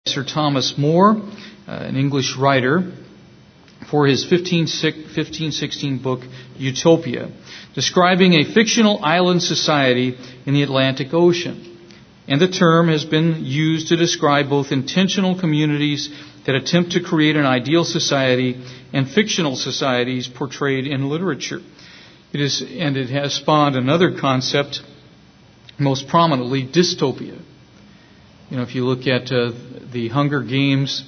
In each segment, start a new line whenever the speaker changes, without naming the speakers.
Sir Thomas More, an English writer, for his 1516 book, Utopia, describing a fictional island society in the Atlantic Ocean. And the term has been used to describe both intentional communities that attempt to create an ideal society and fictional societies portrayed in literature. It has spawned another concept, most prominently dystopia. If you look at the Hunger Games,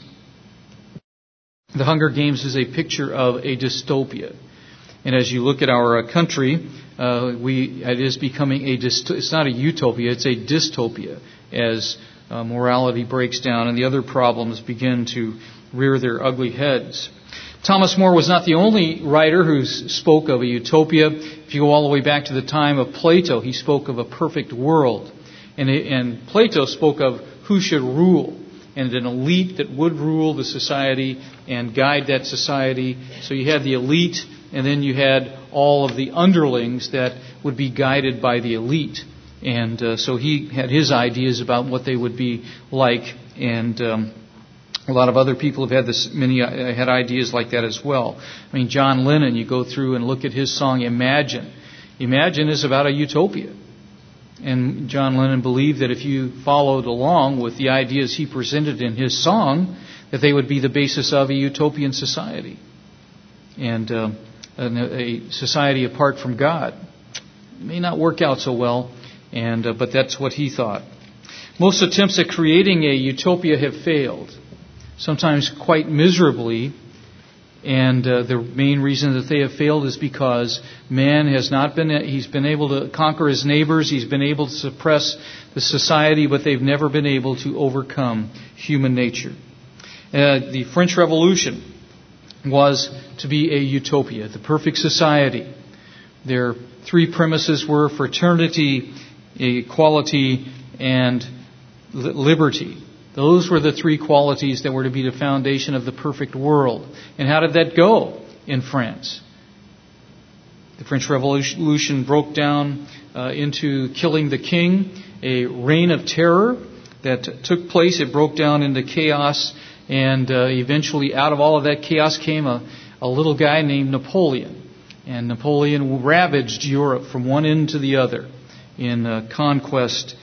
the Hunger Games is a picture of a dystopia. And as you look at our country, it is becoming it's not a utopia, it's a dystopia as morality breaks down and the other problems begin to rear their ugly heads. Thomas More was not the only writer who spoke of a utopia. If you go all the way back to the time of Plato, he spoke of a perfect world. And Plato spoke of who should rule, and an elite that would rule the society and guide that society. So you had the elite, and then you had all of the underlings that would be guided by the elite. And so he had his ideas about what they would be like, and a lot of other people have had many had ideas like that as well. I mean, John Lennon, you go through and look at his song Imagine. Imagine is about a utopia. And John Lennon believed that if you followed along with the ideas he presented in his song, that they would be the basis of a utopian society. And a society apart from God. It may not work out so well, but that's what he thought. Most attempts at creating a utopia have failed, sometimes quite miserably, and the main reason that they have failed is because man has not been, he's been able to conquer his neighbors, he's been able to suppress the society, but they've never been able to overcome human nature. The French Revolution was to be a utopia, the perfect society. Their three premises were fraternity, equality, and liberty. Those were the three qualities that were to be the foundation of the perfect world. And how did that go in France? The French Revolution broke down into killing the king, a reign of terror that took place. It broke down into chaos, and eventually out of all of that chaos came a little guy named Napoleon. And Napoleon ravaged Europe from one end to the other in conquest,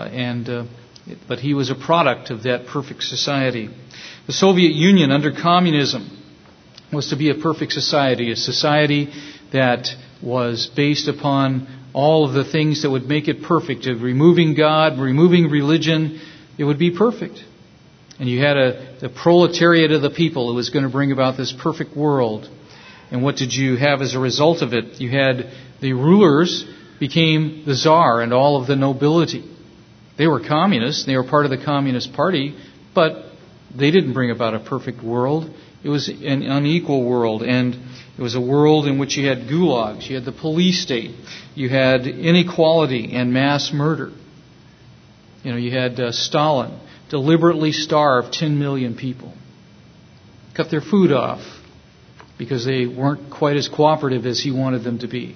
but he was a product of that perfect society. The Soviet Union under communism was to be a perfect society, a society that was based upon all of the things that would make it perfect. Removing God, removing religion, it would be perfect. And you had the proletariat of the people who was going to bring about this perfect world. And what did you have as a result of it? You had the rulers became the czar and all of the nobility. They were communists. They were part of the Communist Party, but they didn't bring about a perfect world. It was an unequal world, and it was a world in which you had gulags, you had the police state, you had inequality and mass murder. You had Stalin deliberately starved 10 million people, cut their food off because they weren't quite as cooperative as he wanted them to be.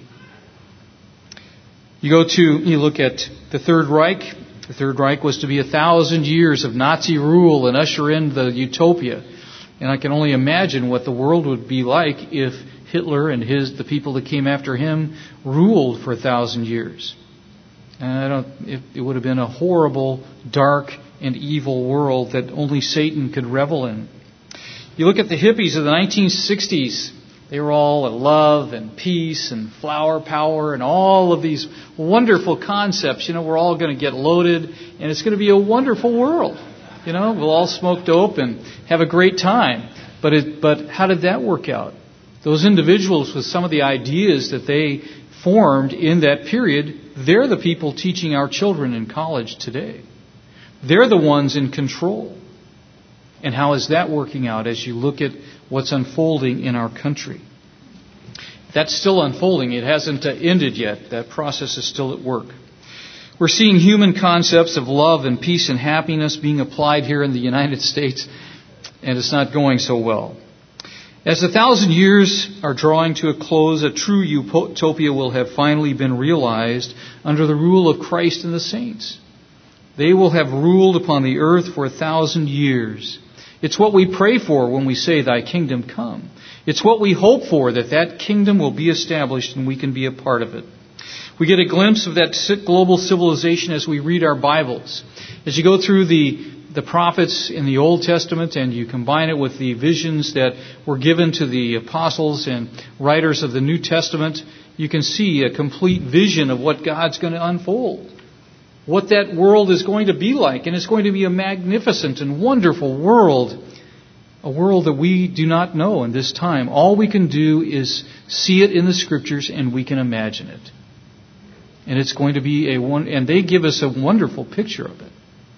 You look at the Third Reich. The Third Reich was to be 1,000 years of Nazi rule and usher in the utopia. And I can only imagine what the world would be like if Hitler and the people that came after him ruled for 1,000 years. And it would have been a horrible, dark, and evil world that only Satan could revel in. You look at the hippies of the 1960s. They were all in love and peace and flower power and all of these wonderful concepts. We're all going to get loaded and it's going to be a wonderful world. We'll all smoke dope and have a great time. But how did that work out? Those individuals with some of the ideas that they formed in that period, they're the people teaching our children in college today. They're the ones in control. And how is that working out as you look at what's unfolding in our country? That's still unfolding. It hasn't ended yet. That process is still at work. We're seeing human concepts of love and peace and happiness being applied here in the United States, and it's not going so well. As 1,000 years are drawing to a close, a true utopia will have finally been realized under the rule of Christ and the saints. They will have ruled upon the earth for 1,000 years. It's what we pray for when we say, Thy kingdom come. It's what we hope for, that kingdom will be established and we can be a part of it. We get a glimpse of that global civilization as we read our Bibles. As you go through the prophets in the Old Testament and you combine it with the visions that were given to the apostles and writers of the New Testament, you can see a complete vision of what God's going to unfold. What that world is going to be like. And it's going to be a magnificent and wonderful world. A world that we do not know in this time. All we can do is see it in the Scriptures and we can imagine it. And it's going to be and they give us a wonderful picture of it.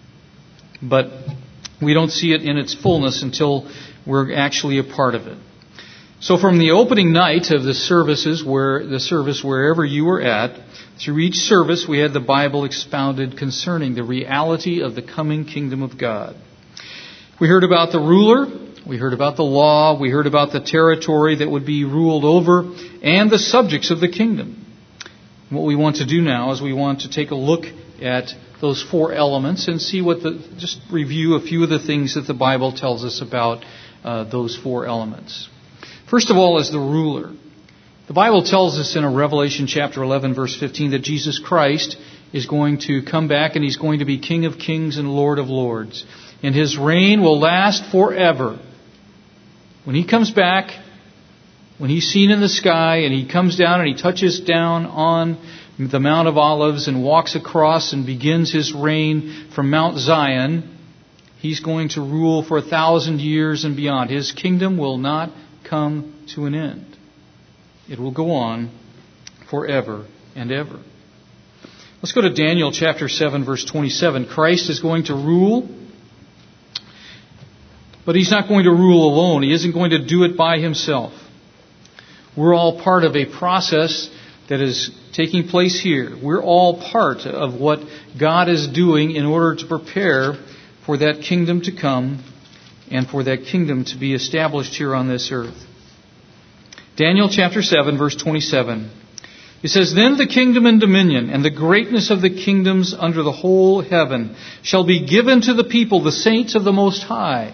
But we don't see it in its fullness until we're actually a part of it. So from the opening night of the service wherever you were at, through each service we had the Bible expounded concerning the reality of the coming kingdom of God. We heard about the ruler, we heard about the law, we heard about the territory that would be ruled over, and the subjects of the kingdom. What we want to do now is we want to take a look at those four elements and see just review a few of the things that the Bible tells us about those four elements. First of all is the ruler. The Bible tells us in Revelation chapter 11 verse 15 that Jesus Christ is going to come back and He's going to be King of kings and Lord of lords. And His reign will last forever. When He comes back, when He's seen in the sky and He comes down and He touches down on the Mount of Olives and walks across and begins His reign from Mount Zion, He's going to rule for 1,000 years and beyond. His kingdom will not come to an end. It will go on forever and ever. Let's go to Daniel chapter 7 verse 27. Christ is going to rule, but He's not going to rule alone. He isn't going to do it by Himself. We're all part of a process that is taking place here. We're all part of what God is doing in order to prepare for that kingdom to come and for that kingdom to be established here on this earth. Daniel chapter 7 verse 27. It says, Then the kingdom and dominion and the greatness of the kingdoms under the whole heaven shall be given to the people, the saints of the Most High.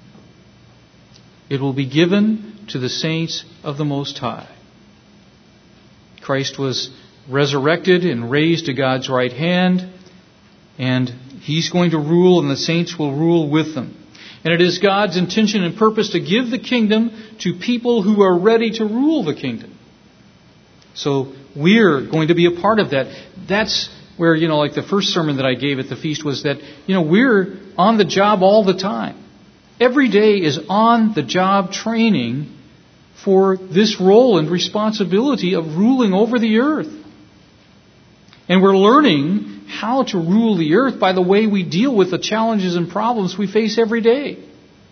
It will be given to the saints of the Most High. Christ was resurrected and raised to God's right hand, and He's going to rule, and the saints will rule with them. And it is God's intention and purpose to give the kingdom to people who are ready to rule the kingdom. So we're going to be a part of that. That's where, like the first sermon that I gave at the feast was that, we're on the job all the time. Every day is on the job training for this role and responsibility of ruling over the earth. And we're learning how to rule the earth by the way we deal with the challenges and problems we face every day.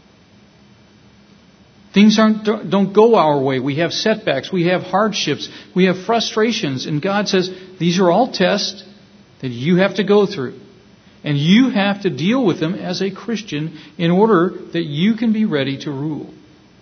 Things don't go our way. We have setbacks. We have hardships. We have frustrations. And God says, these are all tests that you have to go through. And you have to deal with them as a Christian in order that you can be ready to rule.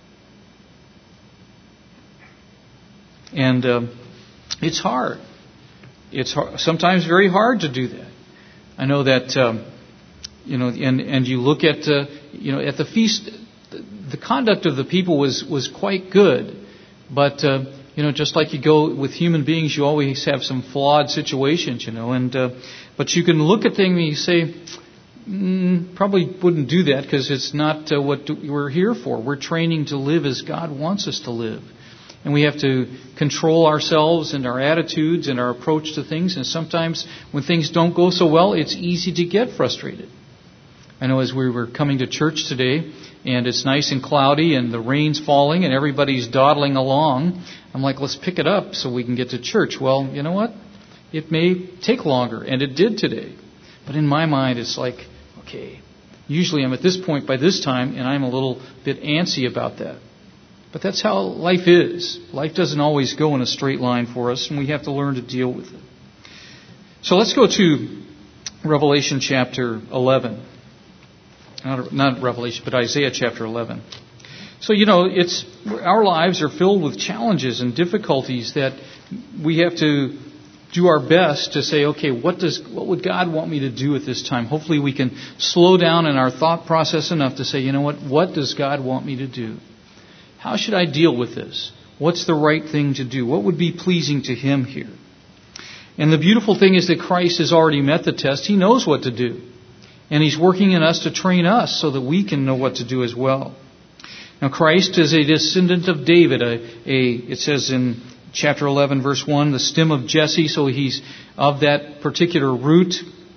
And it's hard. It's sometimes very hard to do that. I know that, and you look at, at the feast, the conduct of the people was quite good. But, just like you go with human beings, you always have some flawed situations, but you can look at things and you say, probably wouldn't do that because it's not what we're here for. We're training to live as God wants us to live. And we have to control ourselves and our attitudes and our approach to things. And sometimes when things don't go so well, it's easy to get frustrated. I know as we were coming to church today, and it's nice and cloudy, and the rain's falling, and everybody's dawdling along, I'm like, let's pick it up so we can get to church. Well, you know what? It may take longer, and it did today. But in my mind, it's like, okay, usually I'm at this point by this time, and I'm a little bit antsy about that. But that's how life is. Life doesn't always go in a straight line for us, and we have to learn to deal with it. So let's go to Revelation chapter 11. Not Revelation, but Isaiah chapter 11. So, our lives are filled with challenges and difficulties that we have to do our best to say, okay, what would God want me to do at this time? Hopefully we can slow down in our thought process enough to say, you know what does God want me to do? How should I deal with this? What's the right thing to do? What would be pleasing to Him here? And the beautiful thing is that Christ has already met the test. He knows what to do. And He's working in us to train us so that we can know what to do as well. Now Christ is a descendant of David. It says in chapter 11, verse 1, the stem of Jesse. So He's of that particular root.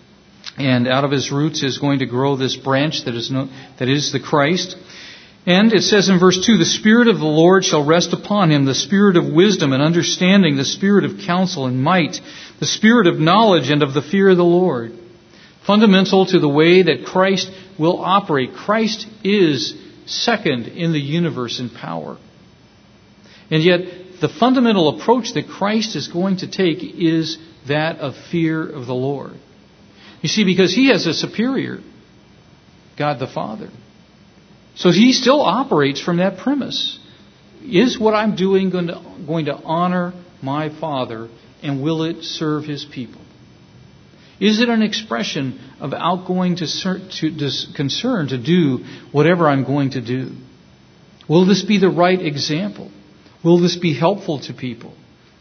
And out of His roots is going to grow this branch that is the Christ. And it says in verse 2, the Spirit of the Lord shall rest upon Him, the Spirit of wisdom and understanding, the Spirit of counsel and might, the Spirit of knowledge and of the fear of the Lord. Fundamental to the way that Christ will operate. Christ is second in the universe in power. And yet, the fundamental approach that Christ is going to take is that of fear of the Lord. You see, because He has a superior, God the Father. So He still operates from that premise. Is what I'm doing going to honor my Father, and will it serve His people? Is it an expression of outgoing concern to do whatever I'm going to do? Will this be the right example? Will this be helpful to people?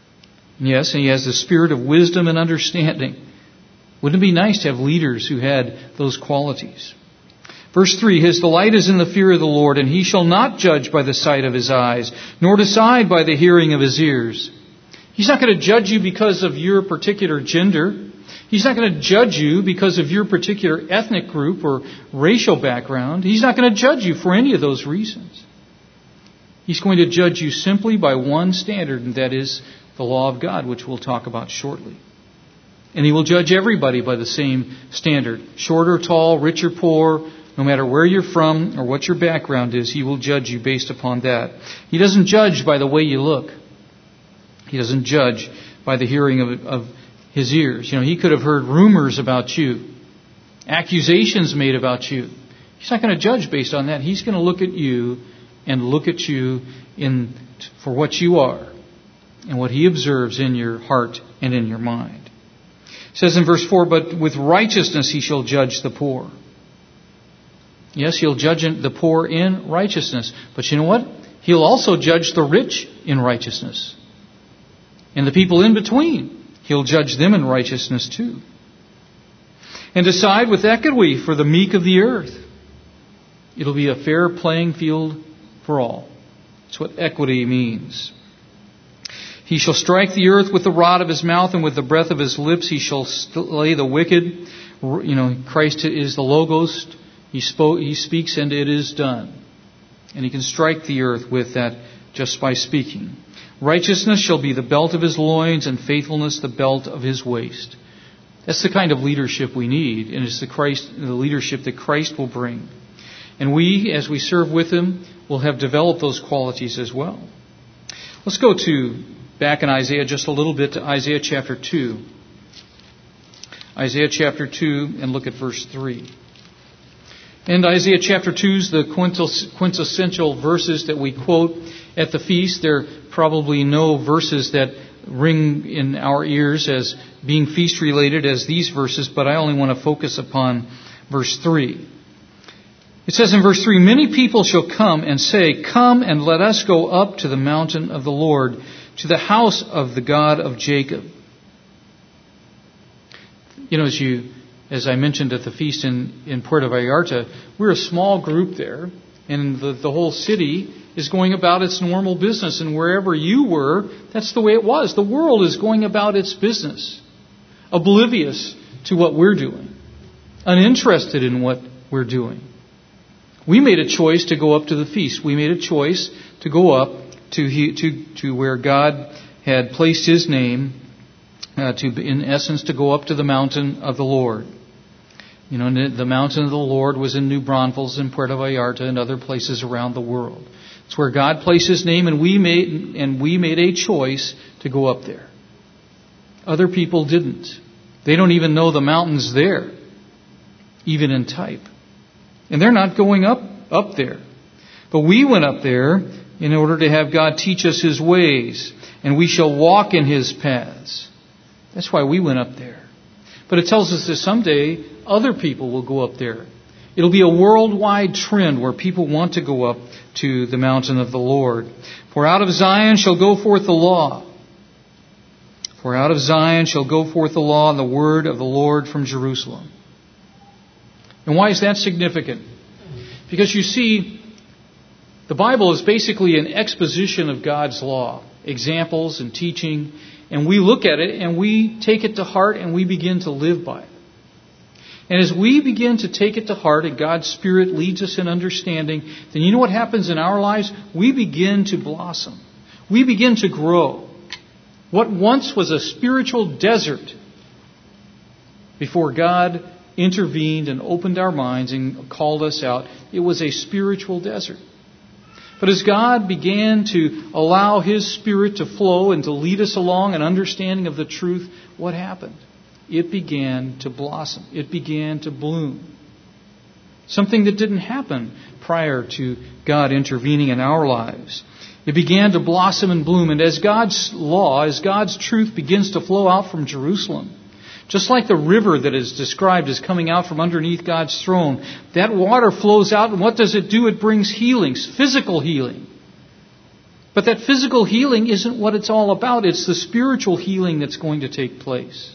Yes, and He has the spirit of wisdom and understanding. Wouldn't it be nice to have leaders who had those qualities? Verse 3, His delight is in the fear of the Lord, and He shall not judge by the sight of His eyes, nor decide by the hearing of His ears. He's not going to judge you because of your particular gender. He's not going to judge you because of your particular ethnic group or racial background. He's not going to judge you for any of those reasons. He's going to judge you simply by one standard, and that is the law of God, which we'll talk about shortly. And He will judge everybody by the same standard. Short or tall, rich or poor, no matter where you're from or what your background is, He will judge you based upon that. He doesn't judge by the way you look. He doesn't judge by the hearing of His ears. He could have heard rumors about you, accusations made about you. He's not going to judge based on that. He's going to look at you and look at you for what you are and what He observes in your heart and in your mind. It says in verse 4, but with righteousness He shall judge the poor. Yes, He'll judge the poor in righteousness. But you know what? He'll also judge the rich in righteousness. And the people in between, He'll judge them in righteousness too. And decide with equity for the meek of the earth. It'll be a fair playing field for all. That's what equity means. He shall strike the earth with the rod of His mouth, and with the breath of His lips He shall slay the wicked. Christ is the Logos. He speaks and it is done. And He can strike the earth with that just by speaking. Righteousness shall be the belt of His loins, and faithfulness the belt of His waist. That's the kind of leadership we need, and it's the leadership that Christ will bring. And we, as we serve with Him, will have developed those qualities as well. Let's go back in Isaiah just a little bit to Isaiah chapter 2. Isaiah chapter 2, and look at verse 3. And Isaiah chapter 2 is the quintessential verses that we quote at the feast. There are probably no verses that ring in our ears as being feast related as these verses, but I only want to focus upon verse 3. It says in verse 3, many people shall come and say, come and let us go up to the mountain of the Lord, to the house of the God of Jacob. As I mentioned at the feast in Puerto Vallarta, we're a small group there, and the whole city is going about its normal business. And wherever you were, that's the way it was. The world is going about its business, oblivious to what we're doing, uninterested in what we're doing. We made a choice to go up to the feast. We made a choice to go up to where God had placed His name, in essence, to go up to the mountain of the Lord. The mountain of the Lord was in New Braunfels and Puerto Vallarta and other places around the world. It's where God placed His name, and we made a choice to go up there. Other people didn't. They don't even know the mountain's there, even in type. And they're not going up there. But we went up there in order to have God teach us His ways, and we shall walk in His paths. That's why we went up there. But it tells us that someday other people will go up there. It'll be a worldwide trend where people want to go up to the mountain of the Lord. For out of Zion shall go forth the law. For out of Zion shall go forth the law and the word of the Lord from Jerusalem. And why is that significant? Because you see, the Bible is basically an exposition of God's law, examples and teaching, and we look at it and we take it to heart and we begin to live by it. And as we begin to take it to heart and God's Spirit leads us in understanding, then you know what happens in our lives? We begin to blossom. We begin to grow. What once was a spiritual desert, before God intervened and opened our minds and called us out, it was a spiritual desert. But as God began to allow His Spirit to flow and to lead us along an understanding of the truth, what happened? It began to blossom. It began to bloom. Something that didn't happen prior to God intervening in our lives. It began to blossom and bloom. And as God's law, as God's truth begins to flow out from Jerusalem, just like the river that is described as coming out from underneath God's throne, that water flows out, and what does it do? It brings healings, physical healing. But that physical healing isn't what it's all about. It's the spiritual healing that's going to take place.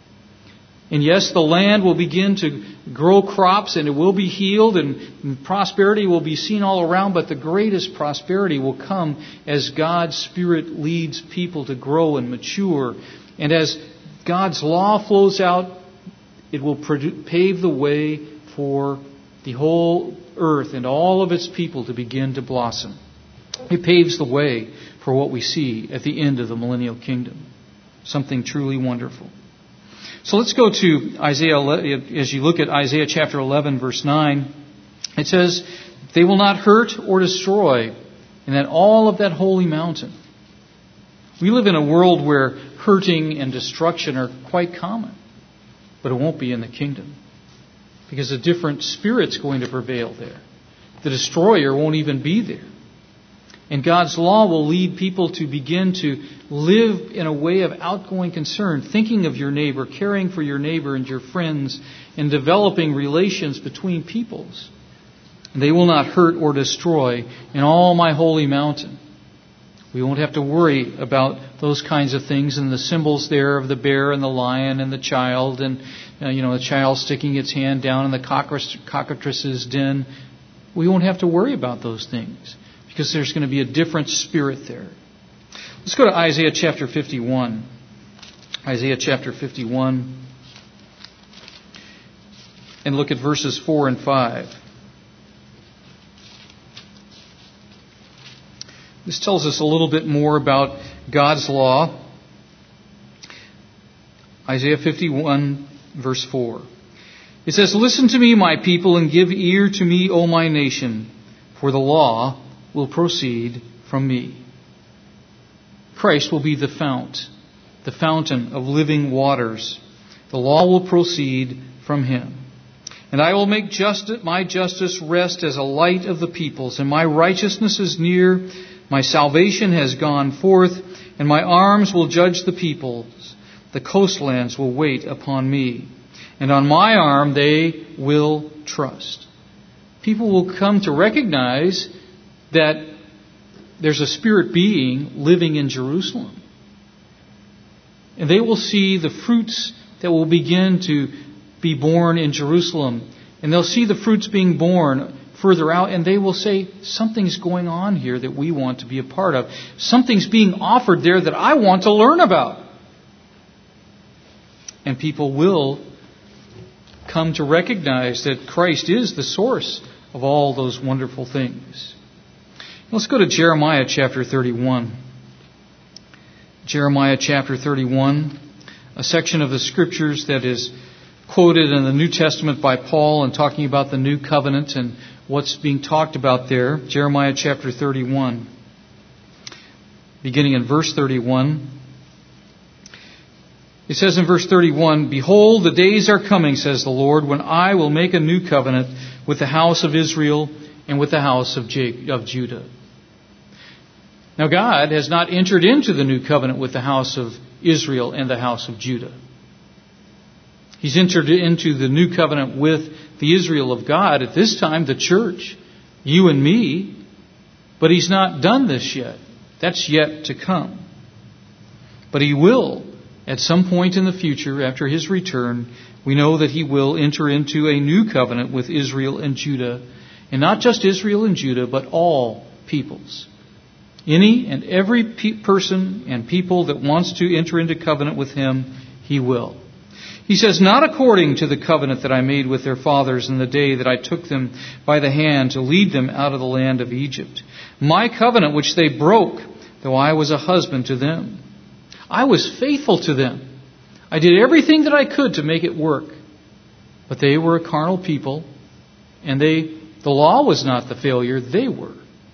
And yes, the land will begin to grow crops and it will be healed and prosperity will be seen all around, but the greatest prosperity will come as God's Spirit leads people to grow and mature. And as God's law flows out, it will pave the way for the whole earth and all of its people to begin to blossom. It paves the way for what we see at the end of the millennial kingdom. Something truly wonderful. So let's go to Isaiah. As you look at Isaiah chapter 11, verse 9, it says, "They will not hurt or destroy in that all of that holy mountain." We live in a world where hurting and destruction are quite common, but it won't be in the kingdom because a different spirit's going to prevail there. The destroyer won't even be there. And God's law will lead people to begin to live in a way of outgoing concern, thinking of your neighbor, caring for your neighbor and your friends, and developing relations between peoples. And they will not hurt or destroy in all my holy mountain. We won't have to worry about those kinds of things and the symbols there of the bear and the lion and the child and the child sticking its hand down in the cockatrice's den. We won't have to worry about those things, because there's going to be a different spirit there. Let's go to Isaiah chapter 51. Isaiah chapter 51. And look at verses 4 and 5. This tells us a little bit more about God's law. Isaiah 51, verse 4. It says, "Listen to me, my people, and give ear to me, O my nation, for the law will proceed from me." Christ will be the fountain of living waters. The law will proceed from Him. "And I will make my justice rest as a light of the peoples, and my righteousness is near. My salvation has gone forth, and my arms will judge the peoples. The coastlands will wait upon me, and on my arm they will trust." People will come to recognize that there's a spirit being living in Jerusalem. And they will see the fruits that will begin to be born in Jerusalem. And they'll see the fruits being born further out, and they will say, something's going on here that we want to be a part of. Something's being offered there that I want to learn about. And people will come to recognize that Christ is the source of all those wonderful things. Let's go to Jeremiah chapter 31. Jeremiah chapter 31, a section of the Scriptures that is quoted in the New Testament by Paul and talking about the new covenant and what's being talked about there. Jeremiah chapter 31, beginning in verse 31. It says in verse 31, "Behold, the days are coming, says the Lord, when I will make a new covenant with the house of Israel and with the house of Judah." Now God has not entered into the new covenant with the house of Israel and the house of Judah. He's entered into the new covenant with the Israel of God, at this time the church, you and me, but He's not done this yet. That's yet to come. But He will, at some point in the future, after His return, we know that He will enter into a new covenant with Israel and Judah, and not just Israel and Judah, but all peoples. Any and every person and people that wants to enter into covenant with Him, He will. He says, not according to the covenant that I made with their fathers in the day that I took them by the hand to lead them out of the land of Egypt. My covenant which they broke, though I was a husband to them. I was faithful to them. I did everything that I could to make it work. But they were a carnal people, and the law was not the failure, they were.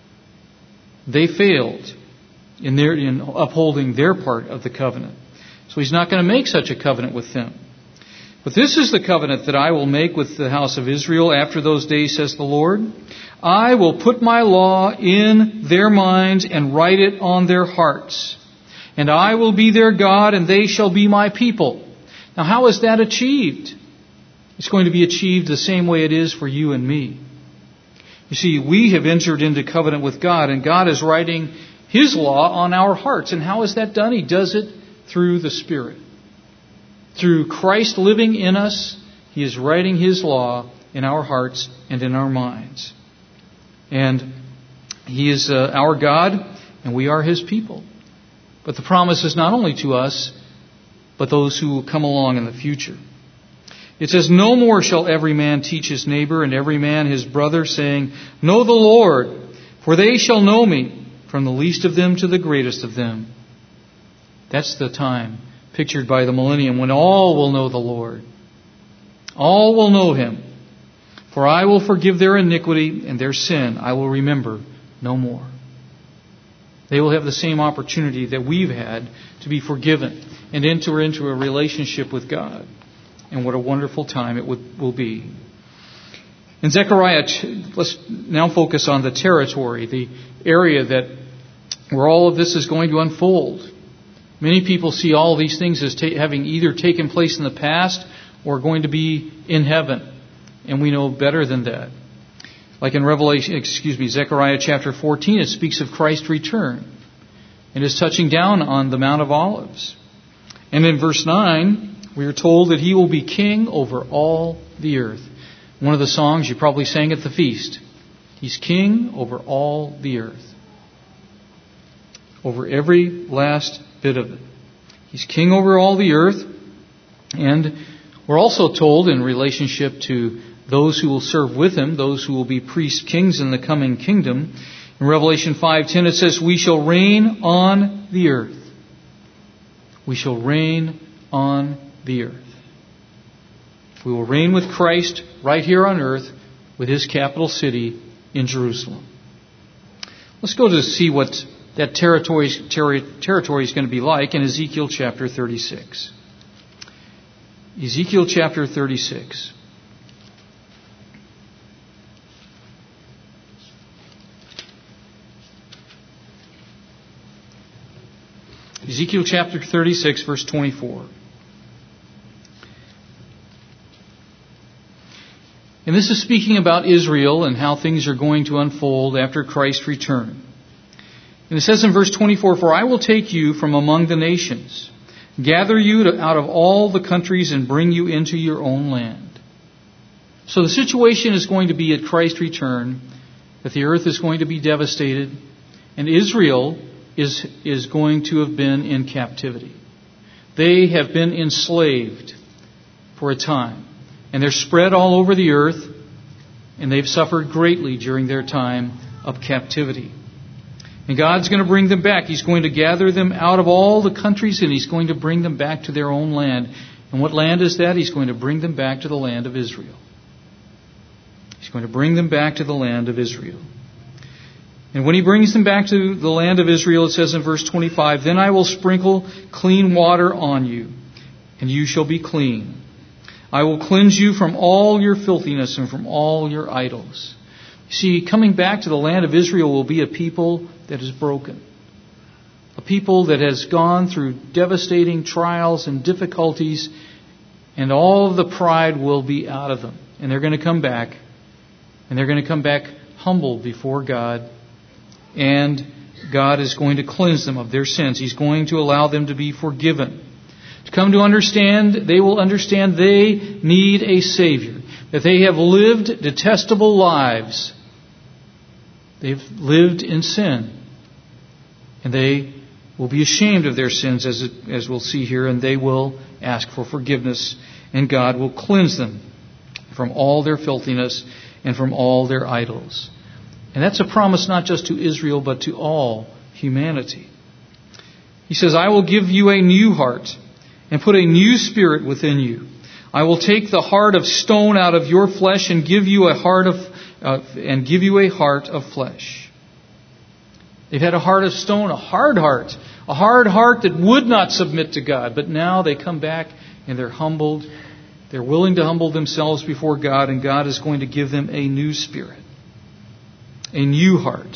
They failed in upholding their part of the covenant. So He's not going to make such a covenant with them. But this is the covenant that I will make with the house of Israel after those days, says the Lord. I will put my law in their minds and write it on their hearts. And I will be their God, and they shall be my people. Now, how is that achieved? It's going to be achieved the same way it is for you and me. You see, we have entered into covenant with God, and God is writing His law on our hearts. And how is that done? He does it through the Spirit. Through Christ living in us, He is writing His law in our hearts and in our minds. And He is our God, and we are His people. But the promise is not only to us, but those who will come along in the future. It says, no more shall every man teach his neighbor and every man his brother, saying, know the Lord, for they shall know me, from the least of them to the greatest of them. That's the time pictured by the millennium when all will know the Lord. All will know Him. For I will forgive their iniquity, and their sin I will remember no more. They will have the same opportunity that we've had to be forgiven and enter into a relationship with God. And what a wonderful time it will be. In Zechariah, let's now focus on the territory, the area where all of this is going to unfold. Many people see all these things as having either taken place in the past or going to be in heaven. And we know better than that. Like in Zechariah chapter 14, it speaks of Christ's return and is touching down on the Mount of Olives. And in verse 9, we are told that He will be king over all the earth. One of the songs you probably sang at the feast. He's king over all the earth. Over every last bit of it. He's king over all the earth. And we're also told in relationship to those who will serve with Him, those who will be priests, kings in the coming kingdom. In Revelation 5:10 it says, we shall reign on the earth. We shall reign on the earth. We will reign with Christ right here on earth with His capital city in Jerusalem. Let's go to see what that territory is going to be like in Ezekiel chapter 36. Ezekiel chapter 36. Ezekiel chapter 36, verse 24. And this is speaking about Israel and how things are going to unfold after Christ's return. And it says in verse 24, for I will take you from among the nations, gather you out of all the countries and bring you into your own land. So the situation is going to be at Christ's return, that the earth is going to be devastated, and Israel is going to have been in captivity. They have been enslaved for a time. And they're spread all over the earth, and they've suffered greatly during their time of captivity. And God's going to bring them back. He's going to gather them out of all the countries, and He's going to bring them back to their own land. And what land is that? He's going to bring them back to the land of Israel. He's going to bring them back to the land of Israel. And when He brings them back to the land of Israel, it says in verse 25, then I will sprinkle clean water on you, and you shall be clean. I will cleanse you from all your filthiness and from all your idols. See, coming back to the land of Israel will be a people that is broken. A people that has gone through devastating trials and difficulties, and all of the pride will be out of them. And they're going to come back, and they're going to come back humbled before God, and God is going to cleanse them of their sins. He's going to allow them to be forgiven. To come to understand, they will understand they need a Savior, that they have lived detestable lives. They've lived in sin, and they will be ashamed of their sins, as we'll see here, and they will ask for forgiveness, and God will cleanse them from all their filthiness and from all their idols. And that's a promise not just to Israel, but to all humanity. He says, I will give you a new heart and put a new spirit within you. I will take the heart of stone out of your flesh and give you a heart of flesh. They've had a heart of stone, a hard heart that would not submit to God. But now they come back and they're humbled. They're willing to humble themselves before God, and God is going to give them a new spirit, a new heart,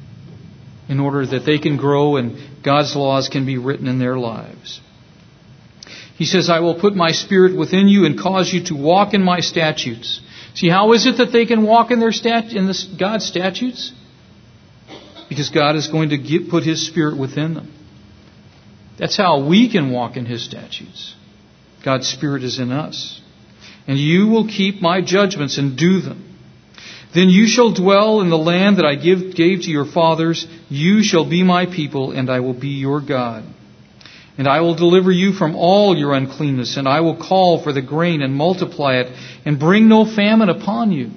in order that they can grow and God's laws can be written in their lives. He says, I will put my spirit within you and cause you to walk in my statutes. See, how is it that they can walk in God's statutes? Because God is going to put His Spirit within them. That's how we can walk in His statutes. God's Spirit is in us. And you will keep my judgments and do them. Then you shall dwell in the land that I gave to your fathers. You shall be my people, and I will be your God. And I will deliver you from all your uncleanness, and I will call for the grain and multiply it, and bring no famine upon you.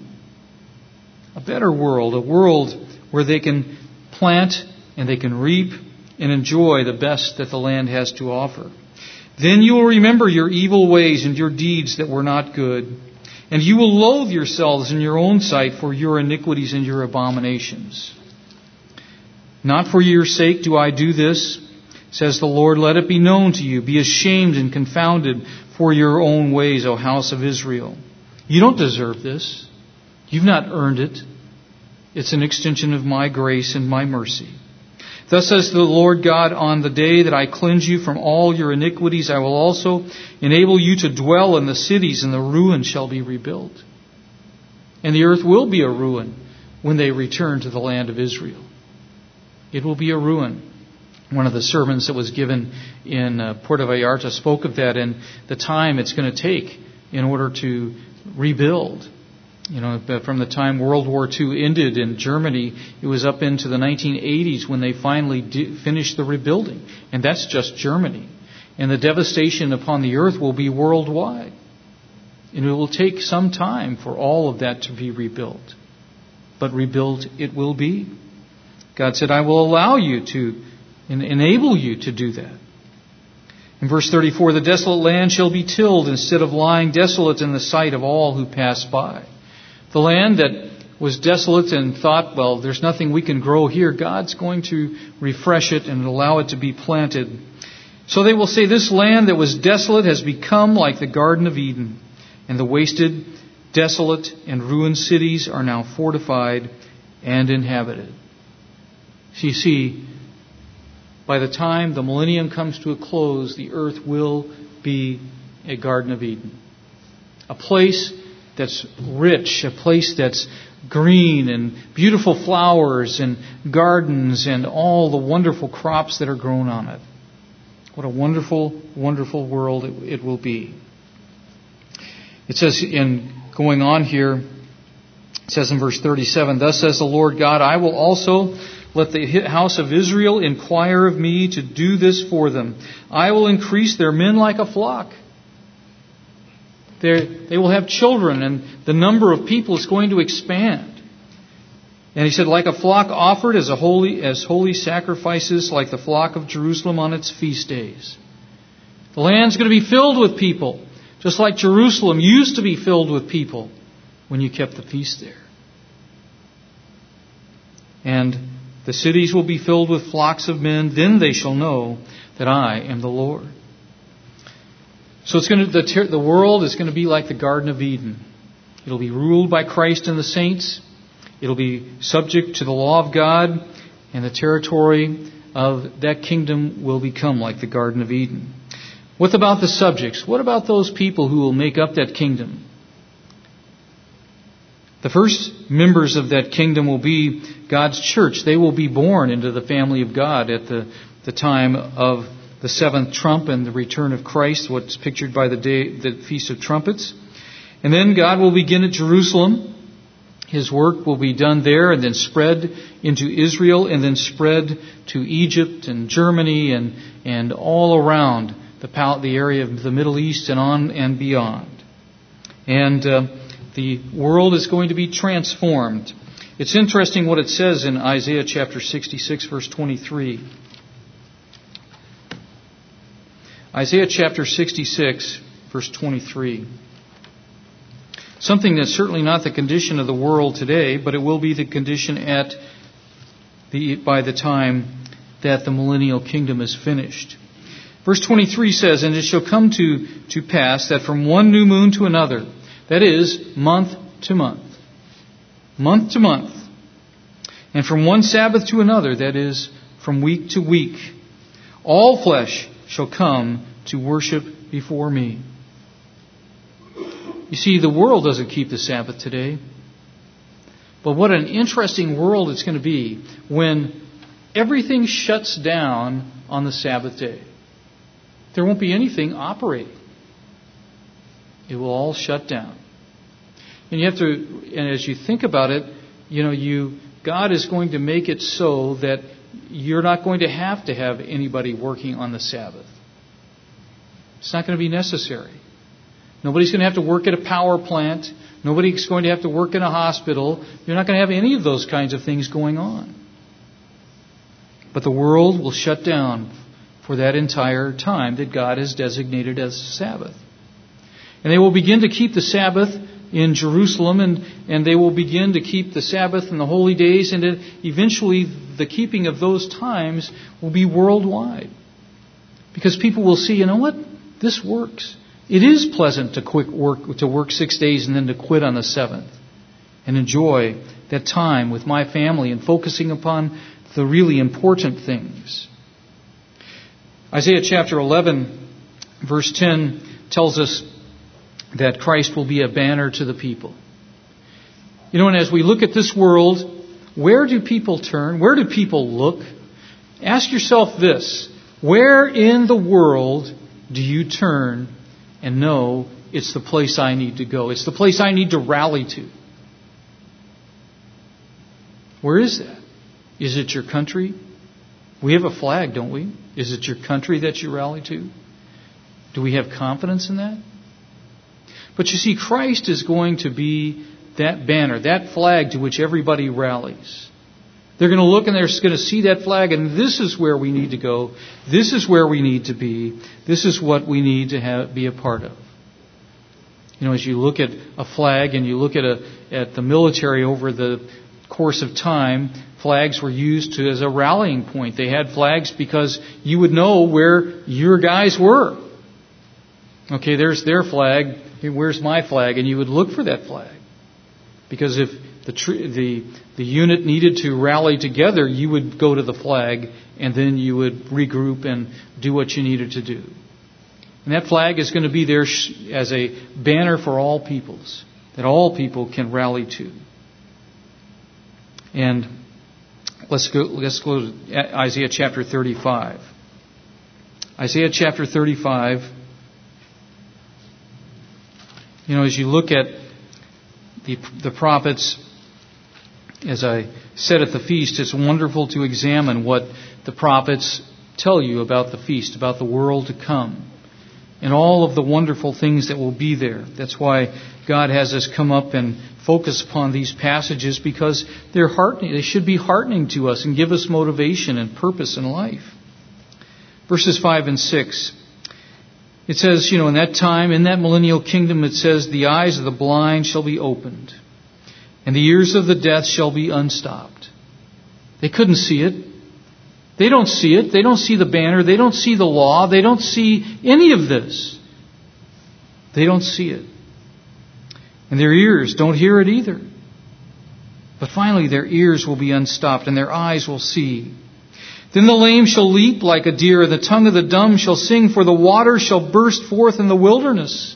A better world, a world where they can plant and they can reap and enjoy the best that the land has to offer. Then you will remember your evil ways and your deeds that were not good, and you will loathe yourselves in your own sight for your iniquities and your abominations. Not for your sake do I do this, says the Lord. Let it be known to you. Be ashamed and confounded for your own ways, O house of Israel. You don't deserve this. You've not earned it. It's an extension of my grace and my mercy. Thus says the Lord God, on the day that I cleanse you from all your iniquities, I will also enable you to dwell in the cities, and the ruin shall be rebuilt. And the earth will be a ruin when they return to the land of Israel. It will be a ruin. One of the sermons that was given in Puerto Vallarta spoke of that and the time it's going to take in order to rebuild. You know, from the time World War II ended in Germany, it was up into the 1980s when they finally finished the rebuilding. And that's just Germany. And the devastation upon the earth will be worldwide. And it will take some time for all of that to be rebuilt. But rebuilt it will be. God said, I will allow you to and enable you to do that. In verse 34, the desolate land shall be tilled instead of lying desolate in the sight of all who pass by. The land that was desolate and thought, well, there's nothing we can grow here, God's going to refresh it and allow it to be planted. So they will say, this land that was desolate has become like the Garden of Eden, and the wasted, desolate, and ruined cities are now fortified and inhabited. So you see, by the time the millennium comes to a close, the earth will be a Garden of Eden. A place that's rich, a place that's green and beautiful flowers and gardens and all the wonderful crops that are grown on it. What a wonderful, wonderful world it will be. It says in going on here, it says in verse 37, thus says the Lord God, I will also let the house of Israel inquire of me to do this for them. I will increase their men like a flock. They will have children, and the number of people is going to expand. And he said, like a flock offered as holy sacrifices, like the flock of Jerusalem on its feast days. The land's going to be filled with people, just like Jerusalem used to be filled with people when you kept the feast there. And the cities will be filled with flocks of men. Then they shall know that I am the Lord. So the world is going to be like the Garden of Eden. It'll be ruled by Christ and the saints. It'll be subject to the law of God, and the territory of that kingdom will become like the Garden of Eden. What about the subjects? What about those people who will make up that kingdom? The first members of that kingdom will be God's church. They will be born into the family of God at the time of the seventh trump and the return of Christ, what's pictured by the Feast of Trumpets. And then God will begin at Jerusalem. His work will be done there and then spread into Israel and then spread to Egypt and Germany and all around the area of the Middle East and on and beyond. And the world is going to be transformed. It's interesting what it says in Isaiah chapter 66, verse 23. Isaiah chapter 66, verse 23. Something that's certainly not the condition of the world today, but it will be the condition by the time that the millennial kingdom is finished. Verse 23 says, "And it shall come to pass that from one new moon to another," that is, month to month, "and from one Sabbath to another," that is, from week to week, "all flesh shall come to worship before me." You see, the world doesn't keep the Sabbath today. But what an interesting world it's going to be when everything shuts down on the Sabbath day. There won't be anything operating. It will all shut down. And as you think about it, God is going to make it so that you're not going to have anybody working on the Sabbath. It's not going to be necessary. Nobody's going to have to work at a power plant. Nobody's going to have to work in a hospital. You're not going to have any of those kinds of things going on. But the world will shut down for that entire time that God has designated as Sabbath. And they will begin to keep the Sabbath in Jerusalem, and they will begin to keep the Sabbath and the holy days, and eventually the keeping of those times will be worldwide. Because people will see, you know what? This works. It is pleasant to work 6 days and then to quit on the seventh and enjoy that time with my family and focusing upon the really important things. Isaiah chapter 11, verse 10 tells us that Christ will be a banner to the people. And as we look at this world, where do people turn? Where do people look? Ask yourself this: where in the world do you turn and know it's the place I need to go? It's the place I need to rally to. Where is that? Is it your country? We have a flag, don't we? Is it your country that you rally to? Do we have confidence in that? But you see, Christ is going to be that banner, that flag to which everybody rallies. They're going to look and they're going to see that flag, and this is where we need to go. This is where we need to be. This is what we need to be a part of. As you look at a flag and you look at the military over the course of time, flags were used as a rallying point. They had flags because you would know where your guys were. Okay, there's their flag. Where's my flag? And you would look for that flag. Because if the unit needed to rally together, you would go to the flag and then you would regroup and do what you needed to do. And that flag is going to be there as a banner for all peoples, that all people can rally to. And let's go to Isaiah chapter 35. Isaiah chapter 35. As you look at the prophets, as I said at the feast, it's wonderful to examine what the prophets tell you about the feast, about the world to come, and all of the wonderful things that will be there. That's why God has us come up and focus upon these passages, because they're heartening. They should be heartening to us and give us motivation and purpose in life. Verses 5 and 6. It says, in that time, in that millennial kingdom, it says, "The eyes of the blind shall be opened, and the ears of the deaf shall be unstopped." They couldn't see it. They don't see it. They don't see the banner. They don't see the law. They don't see any of this. They don't see it. And their ears don't hear it either. But finally, their ears will be unstopped and their eyes will see. Then the lame shall leap like a deer, and the tongue of the dumb shall sing, for the waters shall burst forth in the wilderness.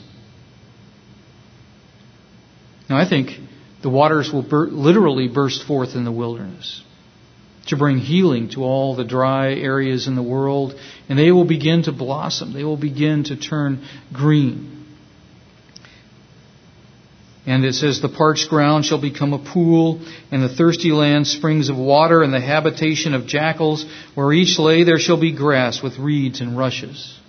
Now I think the waters will literally burst forth in the wilderness to bring healing to all the dry areas in the world, and they will begin to blossom. They will begin to turn green. And it says, the parched ground shall become a pool, and the thirsty land springs of water, and the habitation of jackals. Where each lay there shall be grass with reeds and rushes.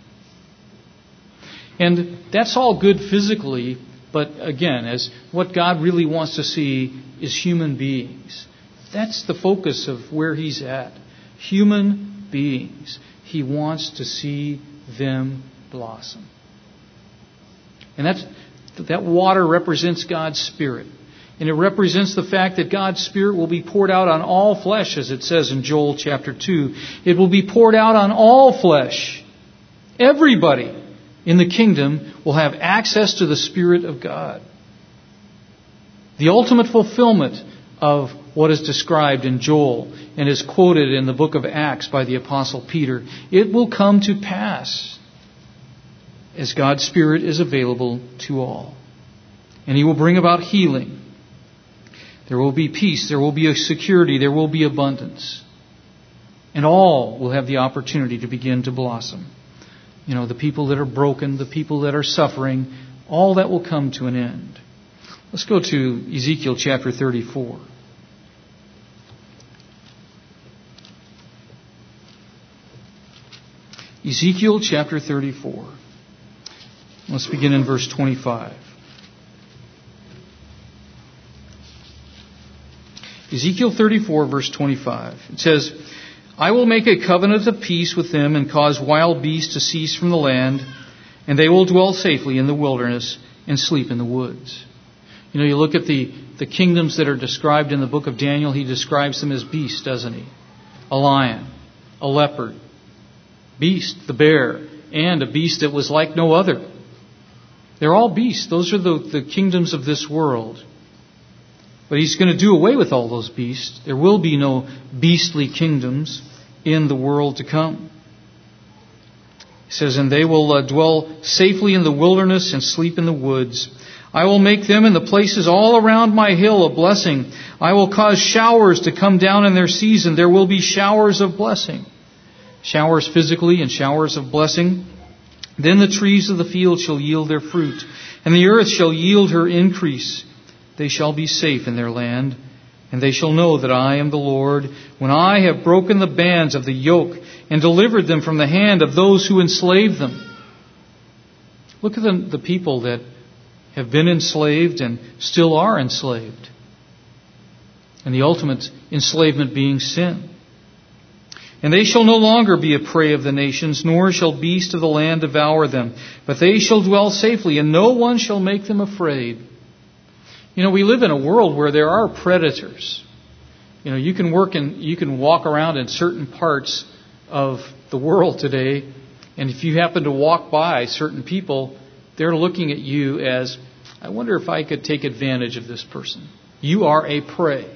And that's all good physically, but again, as what God really wants to see is human beings. That's the focus of where He's at. Human beings. He wants to see them blossom. And that water represents God's Spirit. And it represents the fact that God's Spirit will be poured out on all flesh, as it says in Joel chapter 2. It will be poured out on all flesh. Everybody in the kingdom will have access to the Spirit of God. The ultimate fulfillment of what is described in Joel and is quoted in the book of Acts by the Apostle Peter. It will come to pass as God's Spirit is available to all. And He will bring about healing. There will be peace. There will be a security. There will be abundance. And all will have the opportunity to begin to blossom. You know, the people that are broken, the people that are suffering, all that will come to an end. Let's go to Ezekiel chapter 34. Ezekiel chapter 34. Let's begin in verse 25. Ezekiel 34, verse 25. It says, I will make a covenant of peace with them and cause wild beasts to cease from the land, and they will dwell safely in the wilderness and sleep in the woods. You know, you look at the kingdoms that are described in the book of Daniel, he describes them as beasts, doesn't he? A lion, a leopard, beast, the bear, and a beast that was like no other. They're all beasts. Those are the kingdoms of this world. But He's going to do away with all those beasts. There will be no beastly kingdoms in the world to come. He says, and they will dwell safely in the wilderness and sleep in the woods. I will make them in the places all around my hill a blessing. I will cause showers to come down in their season. There will be showers of blessing. Showers physically and showers of blessing. Then the trees of the field shall yield their fruit, and the earth shall yield her increase. They shall be safe in their land, and they shall know that I am the Lord, when I have broken the bands of the yoke and delivered them from the hand of those who enslaved them. Look at the people that have been enslaved and still are enslaved. And the ultimate enslavement being sin. And they shall no longer be a prey of the nations, nor shall beasts of the land devour them. But they shall dwell safely, and no one shall make them afraid. You know, we live in a world where there are predators. You know, you can walk around in certain parts of the world today, and if you happen to walk by certain people, they're looking at you as, I wonder if I could take advantage of this person. You are a prey.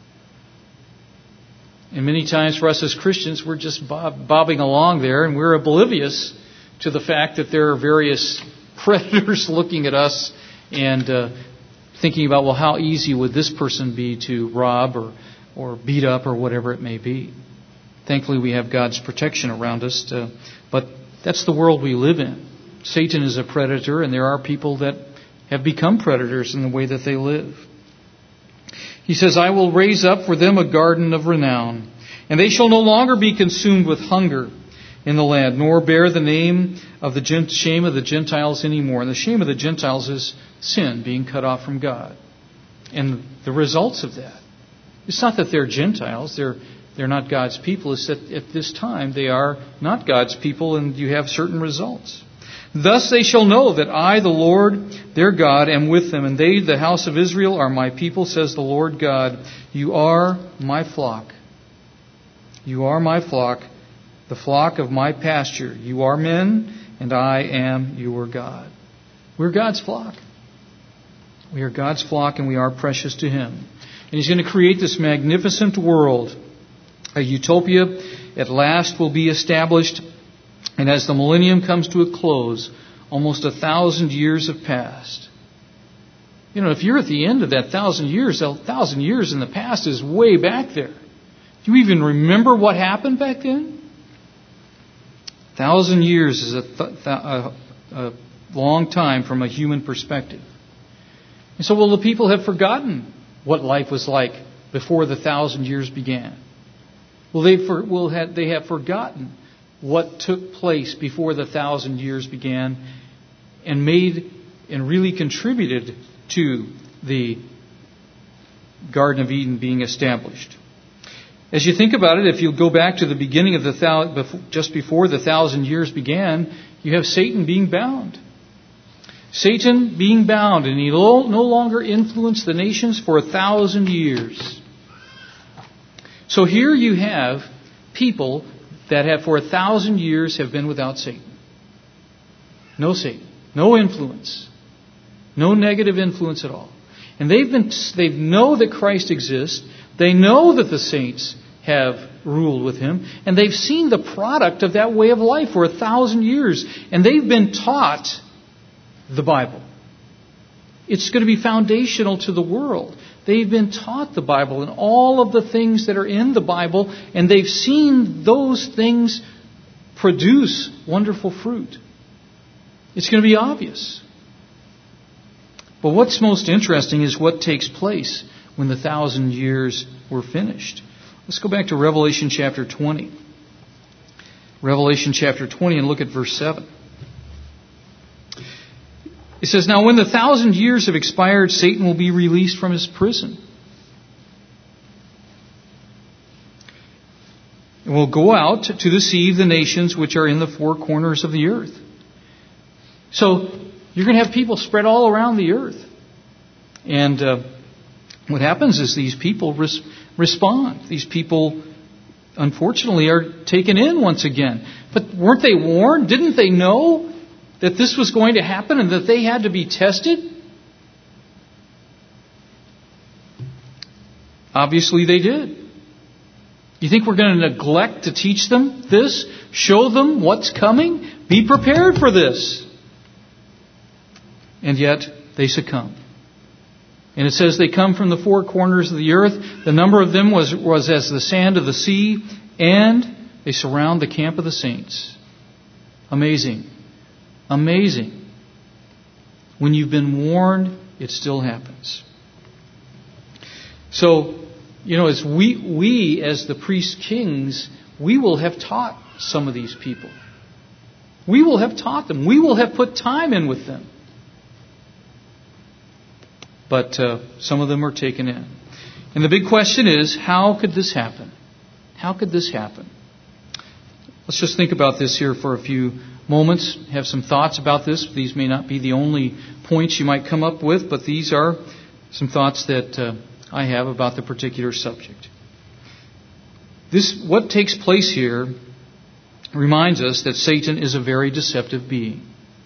And many times for us as Christians, we're just bobbing along there, and we're oblivious to the fact that there are various predators looking at us and thinking about, well, how easy would this person be to rob or beat up or whatever it may be. Thankfully, we have God's protection around us, but that's the world we live in. Satan is a predator, and there are people that have become predators in the way that they live. He says, I will raise up for them a garden of renown, and they shall no longer be consumed with hunger in the land, nor bear the name of the shame of the Gentiles anymore. And the shame of the Gentiles is sin, being cut off from God. And the results of that. It's not that they're Gentiles, they're not God's people. It's that at this time they are not God's people, and you have certain results. Thus they shall know that I, the Lord, their God, am with them, and they, the house of Israel, are my people, says the Lord God. You are my flock. You are my flock, the flock of my pasture. You are men, and I am your God. We're God's flock. We are God's flock, and we are precious to Him. And He's going to create this magnificent world, a utopia, at last will be established. And as the millennium comes to a close, almost 1,000 years have passed. You know, if you're at the end of that 1,000 years, 1,000 years in the past is way back there. Do you even remember what happened back then? 1,000 years is a long time from a human perspective. And so will the people have forgotten what life was like before the 1,000 years began? Will they have forgotten what took place before the 1,000 years began and made and really contributed to the Garden of Eden being established? As you think about it, if you go back to the beginning of just before the 1,000 years began, you have Satan being bound. Satan being bound, and he no longer influenced the nations for 1,000 years. So here you have people that have for 1,000 years have been without Satan. No Satan. No influence. No negative influence at all. And they know that Christ exists. They know that the saints have ruled with Him. And they've seen the product of that way of life for 1,000 years. And they've been taught the Bible. It's going to be foundational to the world. They've been taught the Bible and all of the things that are in the Bible. And they've seen those things produce wonderful fruit. It's going to be obvious. But what's most interesting is what takes place when the 1,000 years were finished. Let's go back to Revelation chapter 20. Revelation chapter 20 and look at verse 7. It says, "Now when the 1,000 years have expired, Satan will be released from his prison and will go out to deceive the nations which are in the four corners of the earth." So you're going to have people spread all around the earth. And what happens is these people respond. These people, unfortunately, are taken in once again. But weren't they warned? Didn't they know that this was going to happen and that they had to be tested? Obviously they did. You think we're going to neglect to teach them this? Show them what's coming? Be prepared for this. And yet they succumb. And it says they come from the four corners of the earth. The number of them was as the sand of the sea, and they surround the camp of the saints. Amazing. Amazing. When you've been warned, it still happens. So, as we as the priest kings, we will have taught some of these people. We will have taught them. We will have put time in with them. But some of them are taken in. And the big question is, how could this happen? How could this happen? Let's just think about this here for a few moments. Have some thoughts about this. These may not be the only points you might come up with, but these are some thoughts that I have about the particular subject. What takes place here reminds us that Satan is a very deceptive being.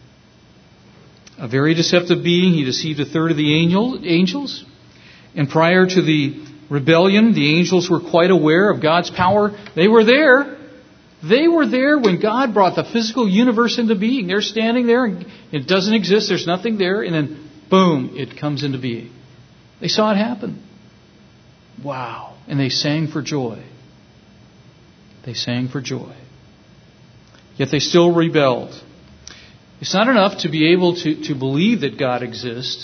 A very deceptive being. He deceived a third of the angels. And prior to the rebellion, the angels were quite aware of God's power. They were there. They were there when God brought the physical universe into being. They're standing there and it doesn't exist. There's nothing there. And then, boom, it comes into being. They saw it happen. Wow. And they sang for joy. They sang for joy. Yet they still rebelled. It's not enough to be able to believe that God exists.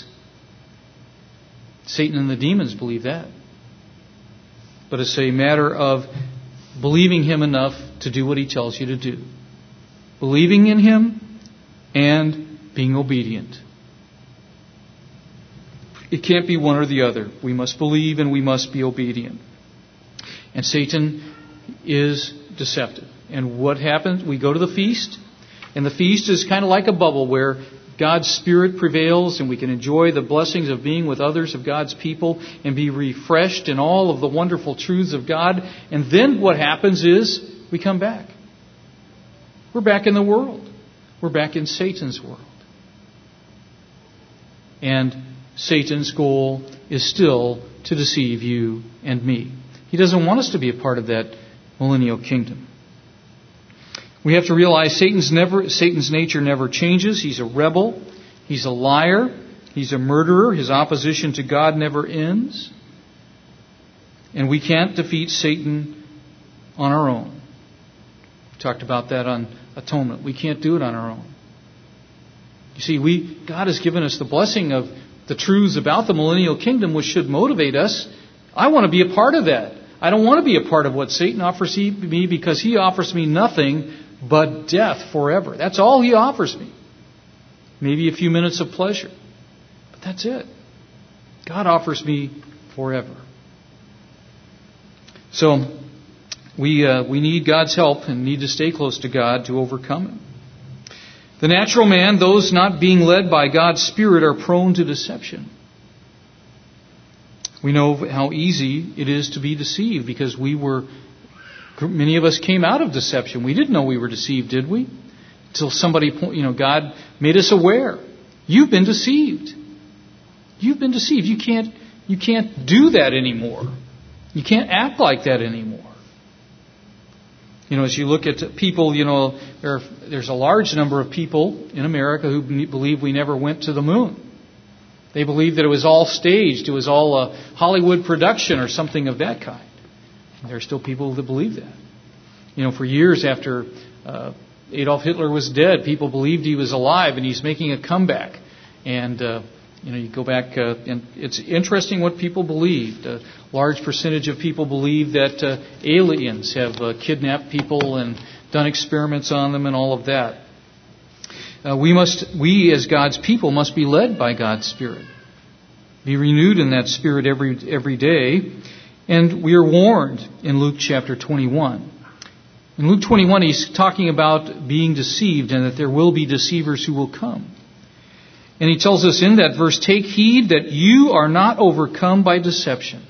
Satan and the demons believe that. But it's a matter of believing Him enough to do what He tells you to do. Believing in Him and being obedient. It can't be one or the other. We must believe and we must be obedient. And Satan is deceptive. And what happens? We go to the feast. And the feast is kind of like a bubble where God's Spirit prevails and we can enjoy the blessings of being with others of God's people and be refreshed in all of the wonderful truths of God. And then what happens is we come back. We're back in the world. We're back in Satan's world. And Satan's goal is still to deceive you and me. He doesn't want us to be a part of that millennial kingdom. We have to realize Satan's nature never changes. He's a rebel. He's a liar. He's a murderer. His opposition to God never ends. And we can't defeat Satan on our own. We talked about that on atonement. We can't do it on our own. You see, God has given us the blessing of the truths about the millennial kingdom, which should motivate us. I want to be a part of that. I don't want to be a part of what Satan offers me, because he offers me nothing but death forever. That's all he offers me. Maybe a few minutes of pleasure. But that's it. God offers me forever. So we need God's help and need to stay close to God to overcome him. The natural man, those not being led by God's Spirit, are prone to deception. We know how easy it is to be deceived, because many of us came out of deception. We didn't know we were deceived, did we? Until God made us aware. You've been deceived. You've been deceived. You can't do that anymore. You can't act like that anymore. As you look at people, there's a large number of people in America who believe we never went to the moon. They believe that it was all staged. It was all a Hollywood production or something of that kind. And there are still people that believe that. For years after Adolf Hitler was dead, people believed he was alive and he's making a comeback. And you go back, and it's interesting what people believed. A large percentage of people believe that aliens have kidnapped people and done experiments on them and all of that. We as God's people must be led by God's Spirit. Be renewed in that Spirit every day. And we are warned in Luke chapter 21. In Luke 21, he's talking about being deceived and that there will be deceivers who will come. And he tells us in that verse, take heed that you are not overcome by deception.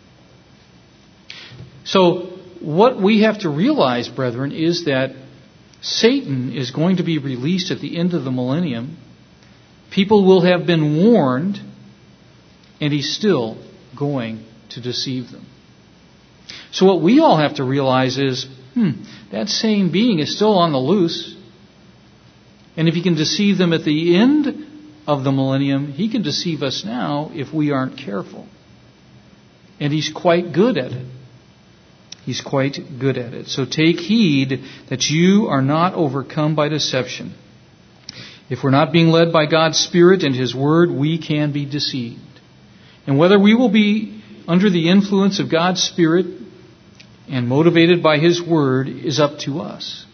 So what we have to realize, brethren, is that Satan is going to be released at the end of the millennium. People will have been warned, and he's still going to deceive them. So what we all have to realize is, that same being is still on the loose. And if he can deceive them at the end of the millennium, he can deceive us now if we aren't careful. And he's quite good at it. He's quite good at it. So take heed that you are not overcome by deception. If we're not being led by God's Spirit and His Word, we can be deceived. And whether we will be under the influence of God's Spirit and motivated by His Word is up to us.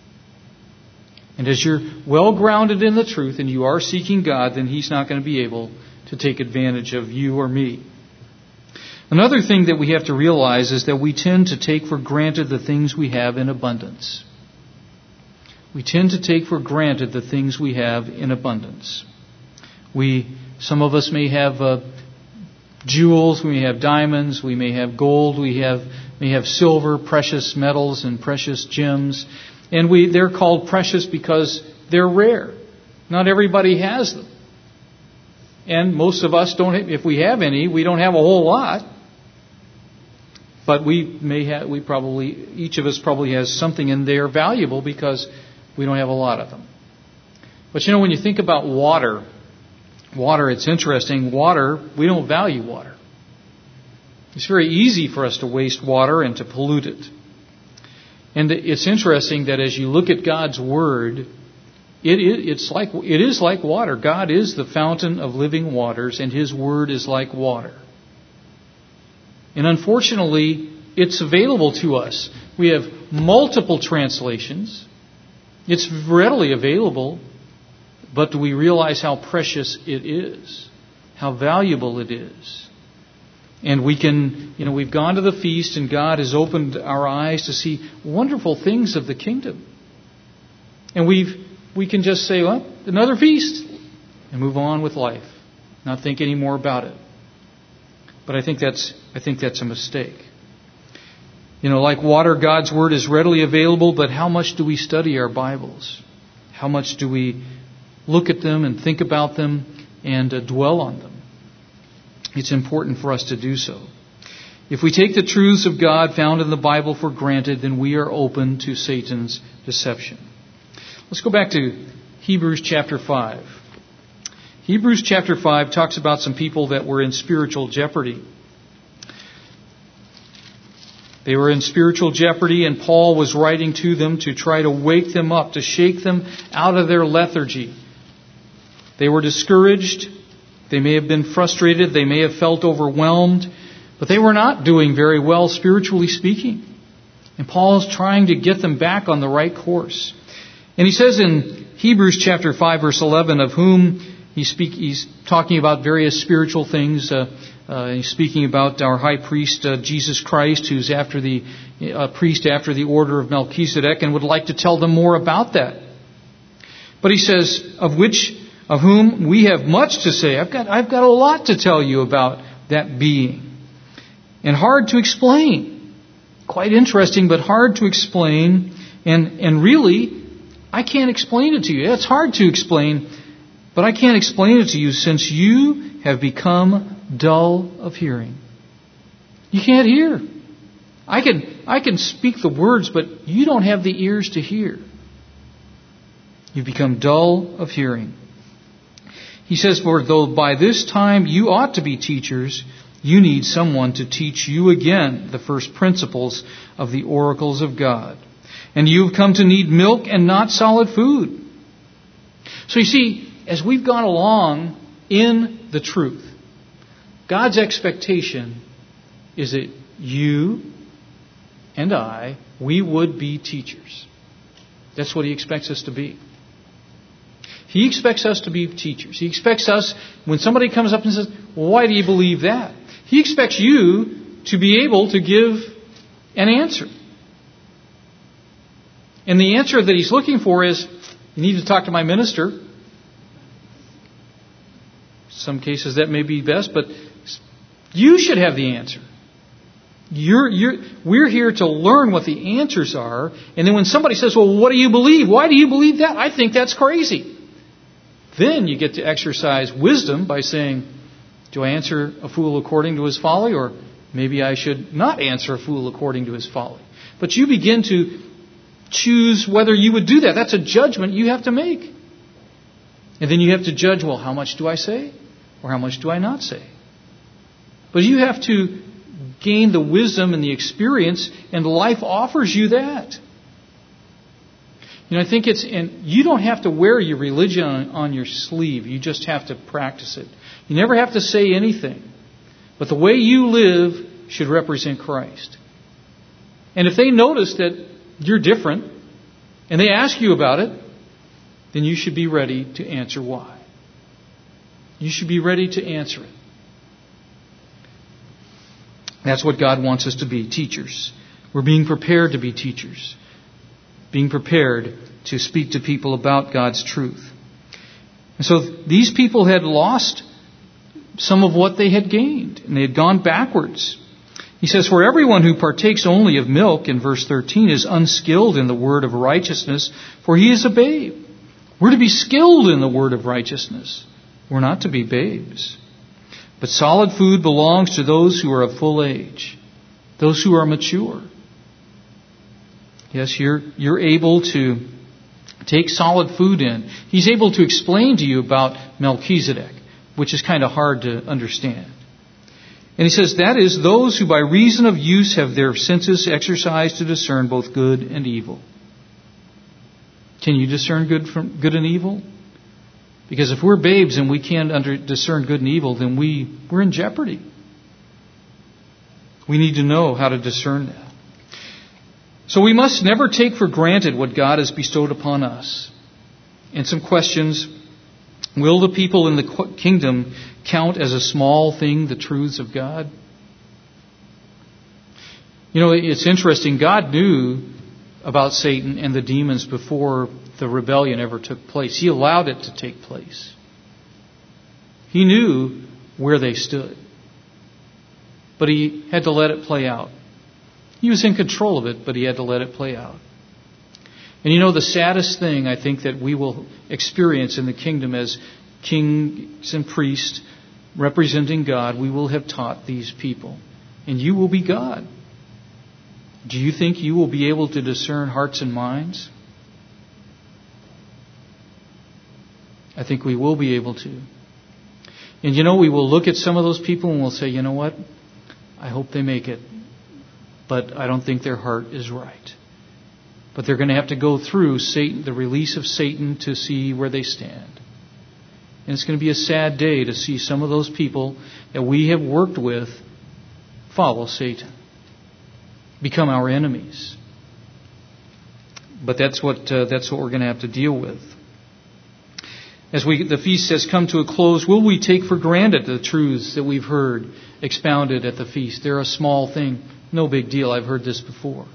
And as you're well grounded in the truth and you are seeking God, then He's not going to be able to take advantage of you or me. Another thing that we have to realize is that we tend to take for granted the things we have in abundance. We tend to take for granted the things we have in abundance. Some of us may have jewels, we may have diamonds, we may have gold, we may have silver, precious metals, and precious gems. And they're called precious because they're rare. Not everybody has them. And most of us don't, if we have any, we don't have a whole lot. But each of us probably has something in there valuable because we don't have a lot of them. But when you think about water, it's interesting. Water, we don't value water. It's very easy for us to waste water and to pollute it. And it's interesting that as you look at God's Word, it is like water. God is the fountain of living waters, and His Word is like water. And unfortunately, it's available to us. We have multiple translations. It's readily available. But do we realize how precious it is? How valuable it is? And we've gone to the feast and God has opened our eyes to see wonderful things of the kingdom. And we can just say, well, another feast, and move on with life. Not think any more about it. But I think that's a mistake. Like water, God's Word is readily available, but how much do we study our Bibles? How much do we look at them and think about them and dwell on them? It's important for us to do so. If we take the truths of God found in the Bible for granted, then we are open to Satan's deception. Let's go back to Hebrews chapter 5. Hebrews chapter 5 talks about some people that were in spiritual jeopardy. They were in spiritual jeopardy, and Paul was writing to them to try to wake them up, to shake them out of their lethargy. They were discouraged. They may have been frustrated. They may have felt overwhelmed. But they were not doing very well, spiritually speaking. And Paul is trying to get them back on the right course. And he says in Hebrews chapter 5, verse 11, of whom he's talking about various spiritual things. He's speaking about our high priest, Jesus Christ, who's after the priest after the order of Melchizedek, and would like to tell them more about that. But he says, of whom we have much to say. I've got a lot to tell you about that being. And hard to explain. Quite interesting, but hard to explain. And really, I can't explain it to you. It's hard to explain, but I can't explain it to you since you have become dull of hearing. You can't hear. I can speak the words, but you don't have the ears to hear. You've become dull of hearing. He says, for though by this time you ought to be teachers, you need someone to teach you again the first principles of the oracles of God. And you've come to need milk and not solid food. So you see, as we've gone along in the truth, God's expectation is that you and I, we would be teachers. That's what He expects us to be. He expects us to be teachers. He expects us, when somebody comes up and says, well, why do you believe that? He expects you to be able to give an answer. And the answer that He's looking for is, you need to talk to my minister. In some cases that may be best, but you should have the answer. We're here to learn what the answers are. And then when somebody says, well, what do you believe? Why do you believe that? I think that's crazy. Then you get to exercise wisdom by saying, do I answer a fool according to his folly? Or maybe I should not answer a fool according to his folly. But you begin to choose whether you would do that. That's a judgment you have to make. And then you have to judge, well, how much do I say? Or how much do I not say? But you have to gain the wisdom and the experience, and life offers you that. You know, I think you don't have to wear your religion on your sleeve. You just have to practice it. You never have to say anything. But the way you live should represent Christ. And if they notice that you're different, and they ask you about it, then you should be ready to answer why. You should be ready to answer it. That's what God wants us to be, teachers. We're being prepared to be teachers. Being prepared to speak to people about God's truth. And so these people had lost some of what they had gained, and they had gone backwards. He says, for everyone who partakes only of milk, in verse 13, is unskilled in the word of righteousness, for he is a babe. We're to be skilled in the word of righteousness. We're not to be babes. But solid food belongs to those who are of full age, those who are mature. Yes, you're able to take solid food in. He's able to explain to you about Melchizedek, which is kind of hard to understand. And he says, that is those who by reason of use have their senses exercised to discern both good and evil. Can you discern good and evil? Because if we're babes and we can't discern good and evil, then we're in jeopardy. We need to know how to discern that. So we must never take for granted what God has bestowed upon us. And some questions. Will the people in the kingdom count as a small thing the truths of God? You know, it's interesting. God knew about Satan and the demons before the rebellion ever took place. He allowed it to take place. He knew where they stood. But He had to let it play out. He was in control of it, but He had to let it play out. And you know, the saddest thing I think that we will experience in the kingdom as kings and priests representing God, we will have taught these people and you will be God. Do you think you will be able to discern hearts and minds? I think we will be able to. And we will look at some of those people and we'll say, you know what? I hope they make it. But I don't think their heart is right. But they're going to have to go through Satan, the release of Satan, to see where they stand. And it's going to be a sad day to see some of those people that we have worked with follow Satan, become our enemies. But that's what we're going to have to deal with. As the feast has come to a close, will we take for granted the truths that we've heard expounded at the feast? They're a small thing. No big deal. I've heard this before.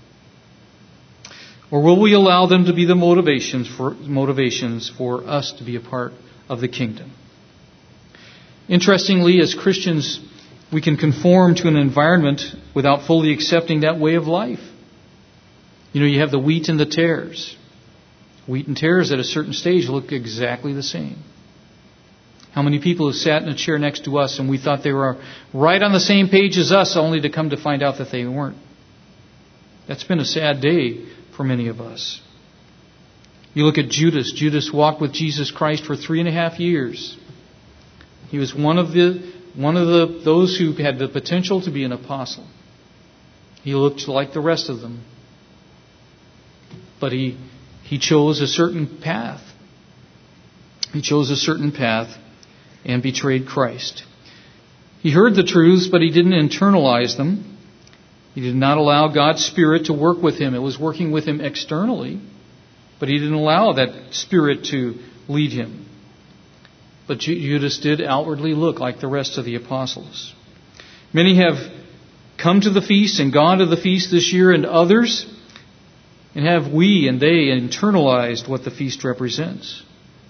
Or will we allow them to be the motivations for us to be a part of the kingdom? Interestingly, as Christians, we can conform to an environment without fully accepting that way of life. You have the wheat and the tares. Wheat and tares at a certain stage look exactly the same. How many people have sat in a chair next to us and we thought they were right on the same page as us, only to come to find out that they weren't? That's been a sad day for many of us. You look at Judas. Judas walked with Jesus Christ for 3.5 years. He was one of those who had the potential to be an apostle. He looked like the rest of them. But he chose a certain path. He chose a certain path and betrayed Christ. He heard the truths, but he didn't internalize them. He did not allow God's Spirit to work with him. It was working with him externally, but he didn't allow that Spirit to lead him. But Judas did outwardly look like the rest of the apostles. Many have come to the feast and gone to the feast this year, and others, and have we and they internalized what the feast represents?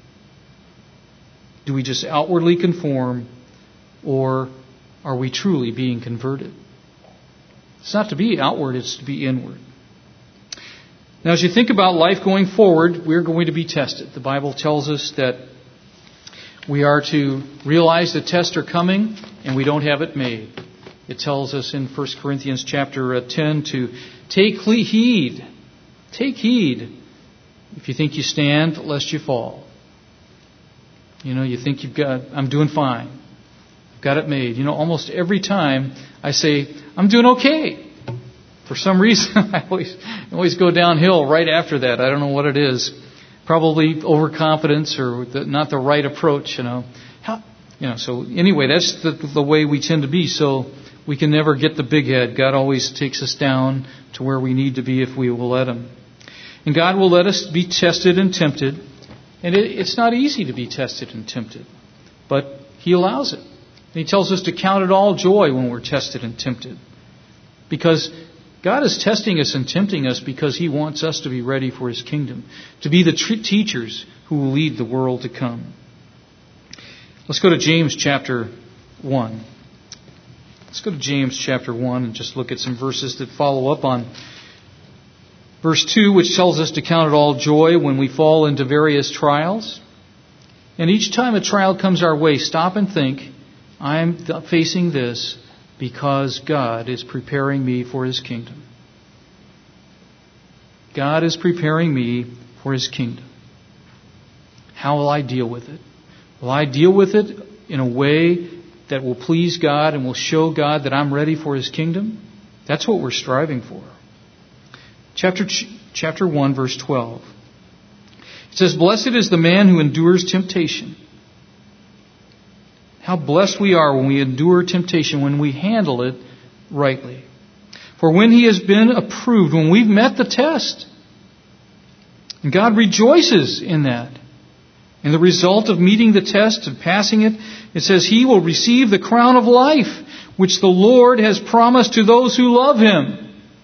Do we just outwardly conform, or are we truly being converted? It's not to be outward, it's to be inward. Now, as you think about life going forward, we're going to be tested. The Bible tells us that we are to realize the tests are coming and we don't have it made. It tells us in 1 Corinthians chapter 10 to take heed. Take heed if you think you stand, lest you fall. You think I'm doing fine. I've got it made. Almost every time I say, I'm doing okay. For some reason, I always go downhill right after that. I don't know what it is. Probably overconfidence or not the right approach, So anyway, that's the way we tend to be. So we can never get the big head. God always takes us down to where we need to be if we will let Him. And God will let us be tested and tempted. And it's not easy to be tested and tempted. But He allows it. And He tells us to count it all joy when we're tested and tempted. Because God is testing us and tempting us because He wants us to be ready for His kingdom. To be the teachers who will lead the world to come. Let's go to James chapter 1. Let's go to James chapter 1 and just look at some verses that follow up on verse 2, which tells us to count it all joy when we fall into various trials. And each time a trial comes our way, stop and think, I'm facing this because God is preparing me for His kingdom. God is preparing me for His kingdom. How will I deal with it? Will I deal with it in a way that will please God and will show God that I'm ready for His kingdom? That's what we're striving for. Chapter 1, verse 12. It says, Blessed is the man who endures temptation. How blessed we are when we endure temptation, when we handle it rightly. For when he has been approved, when we've met the test, and God rejoices in that. And the result of meeting the test and passing it, it says he will receive the crown of life, which the Lord has promised to those who love Him.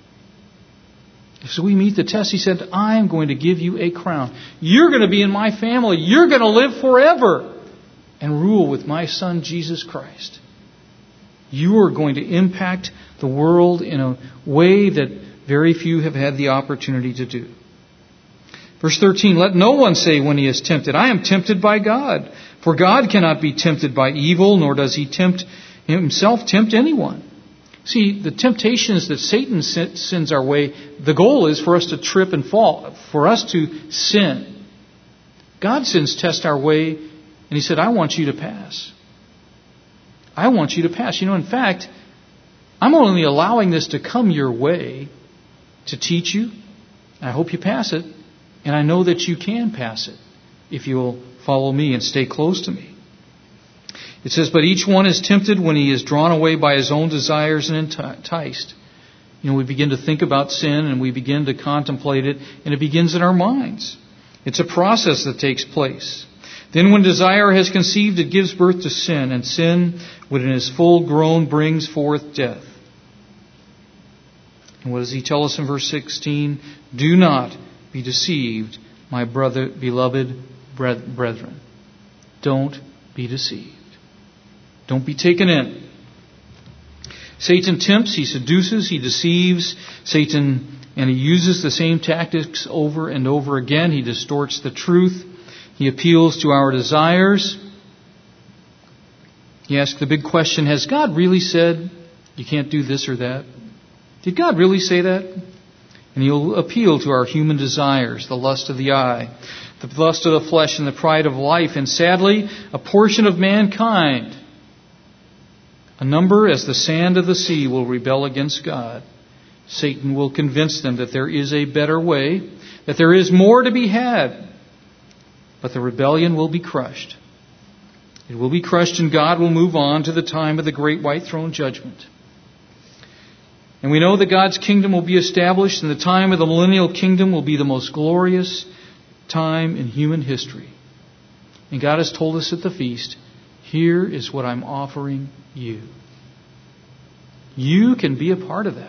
So we meet the test. He said, I'm going to give you a crown. You're going to be in my family. You're going to live forever and rule with my Son, Jesus Christ. You are going to impact the world in a way that very few have had the opportunity to do. Verse 13, let no one say when he is tempted, I am tempted by God. For God cannot be tempted by evil, nor does He himself tempt anyone. See, the temptations that Satan sends our way, the goal is for us to trip and fall, for us to sin. God sends tests our way, and He said, I want you to pass. I want you to pass. You know, in fact, I'm only allowing this to come your way to teach you. I hope you pass it, and I know that you can pass it if you'll follow me and stay close to me. It says, but each one is tempted when he is drawn away by his own desires and enticed. You know, we begin to think about sin and we begin to contemplate it, and it begins in our minds. It's a process that takes place. Then when desire has conceived, it gives birth to sin, and sin, when it is full grown, brings forth death. And what does he tell us in verse 16? Do not be deceived, my beloved brethren. Don't be deceived. Don't be taken in. Satan tempts, he seduces, he deceives. And he uses the same tactics over and over again. He distorts the truth. He appeals to our desires. He asks the big question, has God really said you can't do this or that? Did God really say that? And he'll appeal to our human desires, the lust of the eye, the lust of the flesh, and the pride of life. And sadly, a portion of mankind, a number as the sand of the sea, will rebel against God. Satan will convince them that there is a better way, that there is more to be had. But the rebellion will be crushed. It will be crushed, and God will move on to the time of the great white throne judgment. And we know that God's kingdom will be established, and the time of the millennial kingdom will be the most glorious time in human history. And God has told us at the feast, here is what I'm offering you. You can be a part of that.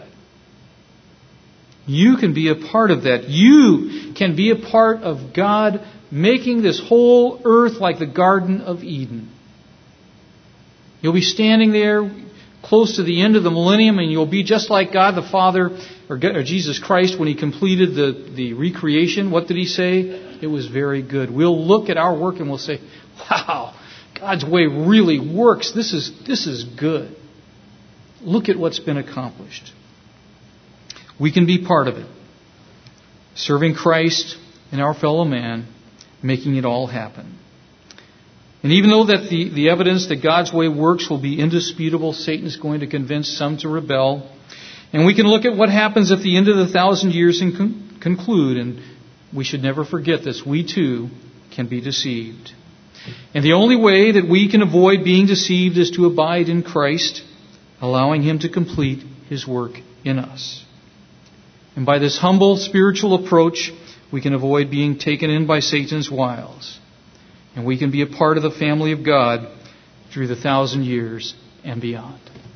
You can be a part of that. You can be a part of God making this whole earth like the Garden of Eden. You'll be standing there close to the end of the millennium, and you'll be just like God the Father, or Jesus Christ, when He completed the recreation. What did He say? It was very good. We'll look at our work and we'll say, wow, God's way really works. This is good. Look at what's been accomplished. We can be part of it. Serving Christ and our fellow man, making it all happen. And even though that the evidence that God's way works will be indisputable, Satan's going to convince some to rebel. And we can look at what happens at the end of the 1,000 years and conclude. And we should never forget this. We too can be deceived. And the only way that we can avoid being deceived is to abide in Christ, allowing Him to complete His work in us. And by this humble spiritual approach, we can avoid being taken in by Satan's wiles. And we can be a part of the family of God through the 1,000 years and beyond.